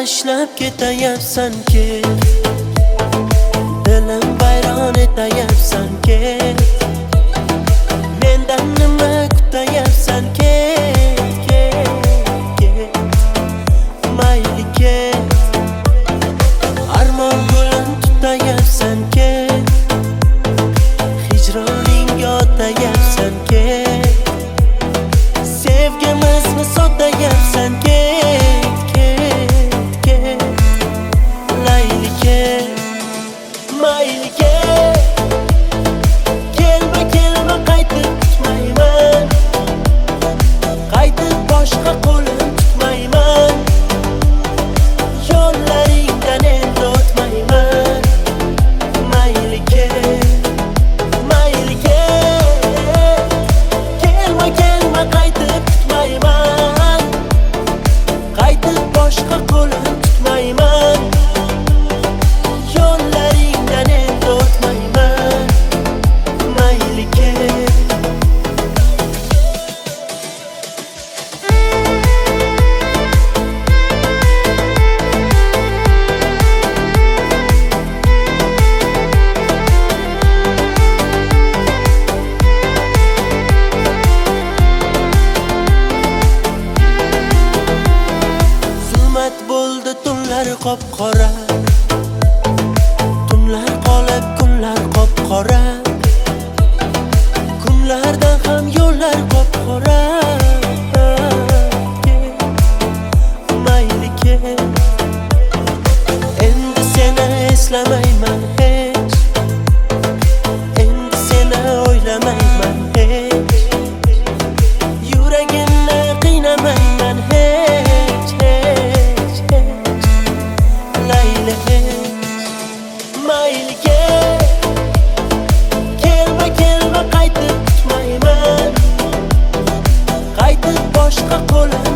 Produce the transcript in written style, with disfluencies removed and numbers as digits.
tashlab ketayapsan ki, dilim vayron etayapsan ki, mendan nima kutayapsan ki, mayli ket, armon gulin tutayapsan ki, hijroningga otayapsan ki, sevgimizni sotayapsan ki, layli ket, mayli ket, kelma kelma qaytib kutmayman, qaytib boshqa qo'lim tutmayman, yo'llaringdan endi o'tmayman, mayli ket, mayli ket, kelma kelma qaytib kutmayman, qaytib boshqa qo'lim tutmayman, yo'llaringdan endi o'tmayman, mayli ket. Zulmat bo'ldi tunlar qop-qora, tunlar qolib kunlar qop-qora, kunlardan ham yo'llar qop-qora, mayli ket, endi seni eslamayman hech, endi seni o'ylamayman hech, yuragimni qiynamayman hech, layli mayli ket, kelma kelma qaytib kutmayman, qaytib boshqa qo'lim